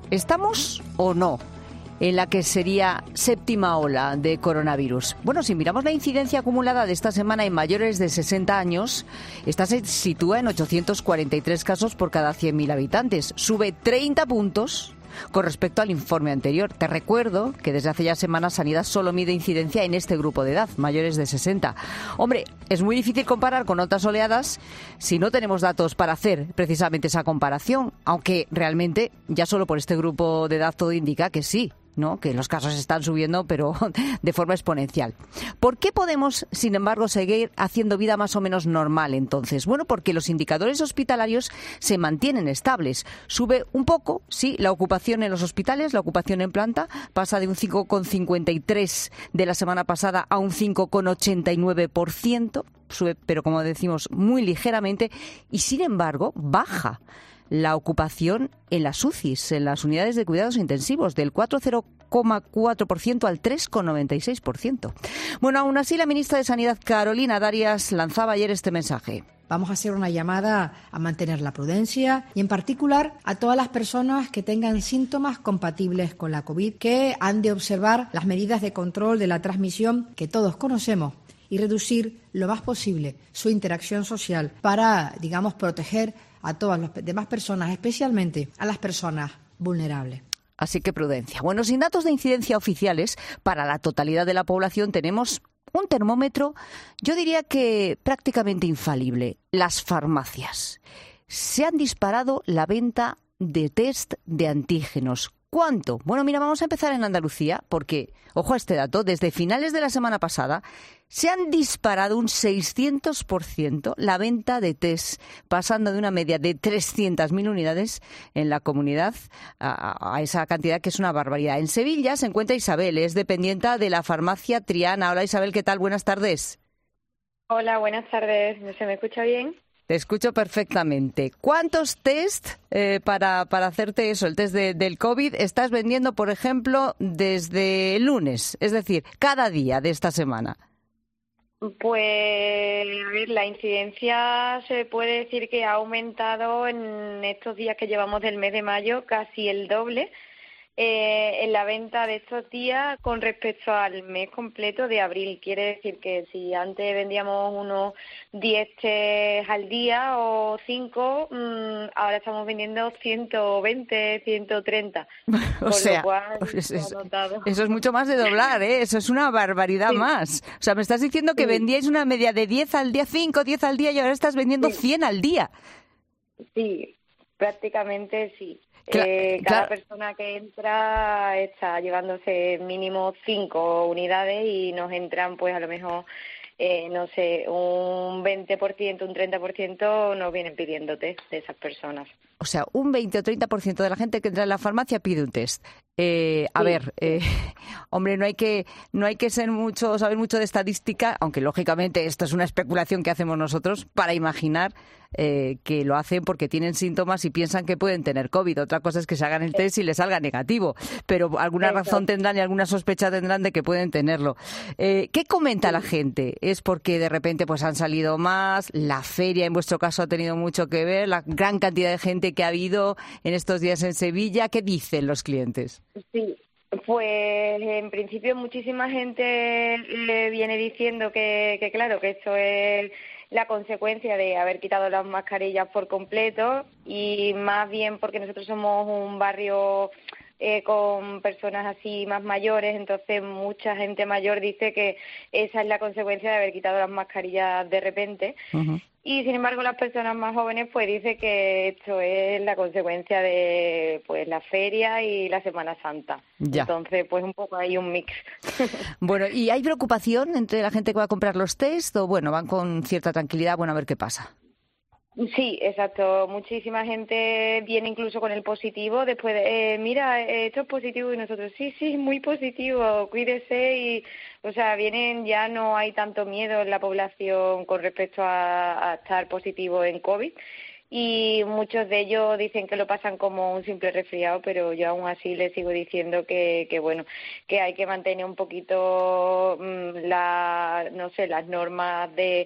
¿Estamos o no en la que sería séptima ola de coronavirus? Bueno, si miramos la incidencia acumulada de esta semana en mayores de 60 años, esta se sitúa en 843 casos por cada 100.000 habitantes. Sube 30 puntos con respecto al informe anterior. Te recuerdo que desde hace ya semanas Sanidad solo mide incidencia en este grupo de edad, mayores de 60. Hombre, es muy difícil comparar con otras oleadas si no tenemos datos para hacer precisamente esa comparación, aunque realmente ya solo por este grupo de edad todo indica que sí, ¿no? Que los casos están subiendo, pero de forma exponencial. ¿Por qué podemos, sin embargo, seguir haciendo vida más o menos normal entonces? Bueno, porque los indicadores hospitalarios se mantienen estables. Sube un poco, sí, la ocupación en los hospitales, la ocupación en planta, pasa de un 5,53 de la semana pasada a un 5,89%, sube, pero como decimos, muy ligeramente, y sin embargo, baja la ocupación en las UCIs, en las unidades de cuidados intensivos, del 4,4% al 3,96%. Bueno, aún así, la ministra de Sanidad, Carolina Darias, lanzaba ayer este mensaje. Vamos a hacer una llamada a mantener la prudencia y, en particular, a todas las personas que tengan síntomas compatibles con la COVID, que han de observar las medidas de control de la transmisión que todos conocemos y reducir lo más posible su interacción social para, digamos, proteger a todas las demás personas, especialmente a las personas vulnerables. Así que prudencia. Bueno, sin datos de incidencia oficiales, para la totalidad de la población tenemos un termómetro, yo diría que prácticamente infalible: las farmacias. Se han disparado la venta de test de antígenos. ¿Cuánto? Bueno, mira, vamos a empezar en Andalucía porque, ojo a este dato, desde finales de la semana pasada se han disparado un 600% la venta de test, pasando de una media de 300.000 unidades en la comunidad a esa cantidad que es una barbaridad. En Sevilla se encuentra Isabel, es dependienta de la farmacia Triana. Hola Isabel, ¿qué tal? Buenas tardes. Hola, buenas tardes. ¿Se me escucha bien? Te escucho perfectamente. ¿Cuántos test para hacerte eso, el test del COVID, estás vendiendo, por ejemplo, desde el lunes? Es decir, cada día de esta semana. Pues, a ver, la incidencia se puede decir que ha aumentado en estos días que llevamos del mes de mayo, casi el doble en la venta de estos días con respecto al mes completo de abril. Quiere decir que si antes vendíamos unos 10 test al día o 5, ahora estamos vendiendo 120, 130. O sea, eso es mucho más de doblar, ¿eh? Eso es una barbaridad más. O sea, me estás diciendo que vendíais una media de 10 al día, 5, 10 al día, y ahora estás vendiendo 100 al día. Sí, prácticamente sí. Cada persona que entra está llevándose mínimo 5 unidades y nos entran, pues a lo mejor, no sé, un 20%, un 30% nos vienen pidiendo test de esas personas. O sea, un 20 o 30% de la gente que entra en la farmacia pide un test. Hombre, no hay que saber mucho de estadística, aunque lógicamente esto es una especulación que hacemos nosotros para imaginar que lo hacen porque tienen síntomas y piensan que pueden tener COVID. Otra cosa es que se hagan el test y les salga negativo, pero alguna razón tendrán y alguna sospecha tendrán de que pueden tenerlo. ¿Qué comenta la gente? ¿Es porque de repente pues han salido más? ¿La feria en vuestro caso ha tenido mucho que ver? ¿La gran cantidad de gente que ha habido en estos días en Sevilla? ¿Qué dicen los clientes? Sí, pues en principio muchísima gente le viene diciendo que claro, que esto es la consecuencia de haber quitado las mascarillas por completo, y más bien porque nosotros somos un barrio con personas así más mayores, entonces mucha gente mayor dice que esa es la consecuencia de haber quitado las mascarillas de repente. Uh-huh. Y sin embargo las personas más jóvenes pues dicen que esto es la consecuencia de pues la feria y la Semana Santa. Ya. Entonces pues un poco hay un mix. Bueno, ¿y hay preocupación entre la gente que va a comprar los test o bueno, van con cierta tranquilidad, bueno, a ver qué pasa? Sí, exacto. Muchísima gente viene incluso con el positivo después de, mira, esto es positivo, y nosotros, sí, muy positivo, cuídese, y, o sea, vienen, ya no hay tanto miedo en la población con respecto a estar positivo en COVID. Y muchos de ellos dicen que lo pasan como un simple resfriado, pero yo aún así les sigo diciendo que bueno, que hay que mantener un poquito las normas de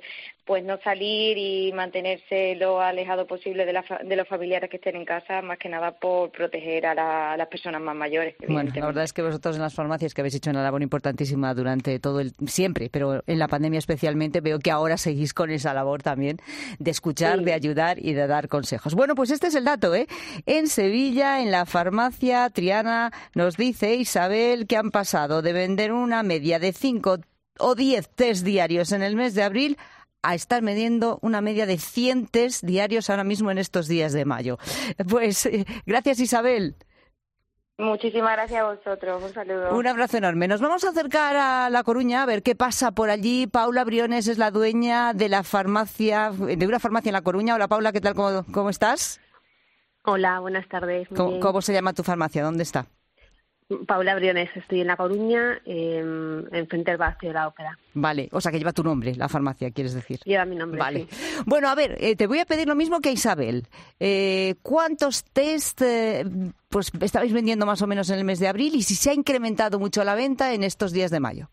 pues no salir y mantenerse lo alejado posible de los familiares que estén en casa, más que nada por proteger a las personas más mayores. Bueno, la verdad es que vosotros en las farmacias, que habéis hecho una labor importantísima durante siempre, pero en la pandemia especialmente, veo que ahora seguís con esa labor también de escuchar, de ayudar y de dar consejos. Bueno, pues este es el dato, ¿eh? En Sevilla, en la farmacia Triana, nos dice Isabel que han pasado de vender una media de 5 o 10 test diarios en el mes de abril a estar midiendo una media de 100 test diarios ahora mismo en estos días de mayo. Pues gracias, Isabel. Muchísimas gracias a vosotros. Un saludo. Un abrazo enorme. Nos vamos a acercar a La Coruña a ver qué pasa por allí. Paula Briones es la dueña de una farmacia en La Coruña. Hola, Paula, ¿qué tal? ¿Cómo estás? Hola, buenas tardes. ¿Cómo se llama tu farmacia? ¿Dónde está? Paula Briones, estoy en La Coruña, enfrente del Palacio de la Ópera. Vale, o sea que lleva tu nombre, la farmacia, quieres decir. Lleva mi nombre, vale. Sí. Bueno, a ver, te voy a pedir lo mismo que a Isabel. ¿Cuántos test pues estabais vendiendo más o menos en el mes de abril y si se ha incrementado mucho la venta en estos días de mayo?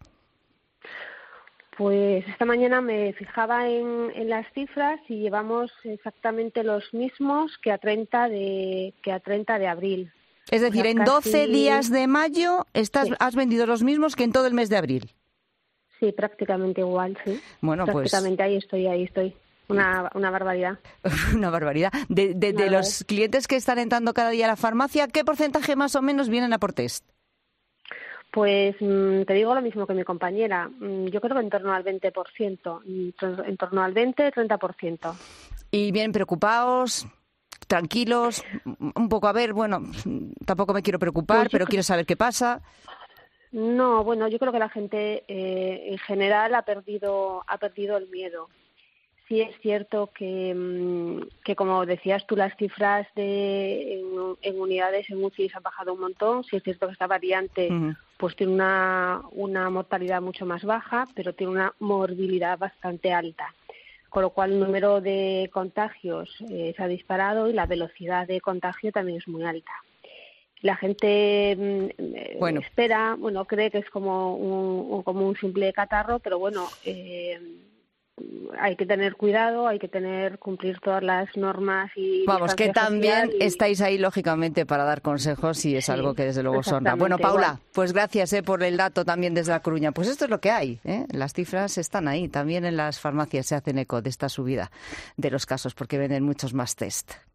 Pues esta mañana me fijaba en las cifras y llevamos exactamente los mismos que a 30 de abril. Es decir, en 12 días de mayo has vendido los mismos que en todo el mes de abril. Sí, prácticamente igual, sí. Bueno, prácticamente ahí estoy. Una barbaridad. Una barbaridad. De los clientes que están entrando cada día a la farmacia, ¿qué porcentaje más o menos vienen a por test? Pues te digo lo mismo que mi compañera. Yo creo que en torno al 20%. En torno al 20-30%. ¿Y vienen preocupados? Tranquilos, un poco, a ver, bueno, tampoco me quiero preocupar, pero quiero saber qué pasa. No, bueno, yo creo que la gente en general ha perdido el miedo. Sí es cierto que como decías tú, las cifras en unidades en UCI han bajado un montón. Sí es cierto que esta variante pues tiene una mortalidad mucho más baja, pero tiene una morbilidad bastante alta. Con lo cual el número de contagios se ha disparado y la velocidad de contagio también es muy alta. La gente espera, cree que es como un simple catarro, pero bueno, hay que tener cuidado, hay que cumplir todas las normas y vamos, que también estáis ahí lógicamente para dar consejos y es algo que desde luego os honra. Bueno, Paula, pues gracias por el dato también desde La Coruña. Pues esto es lo que hay, las cifras están ahí, también en las farmacias se hacen eco de esta subida de los casos porque venden muchos más test.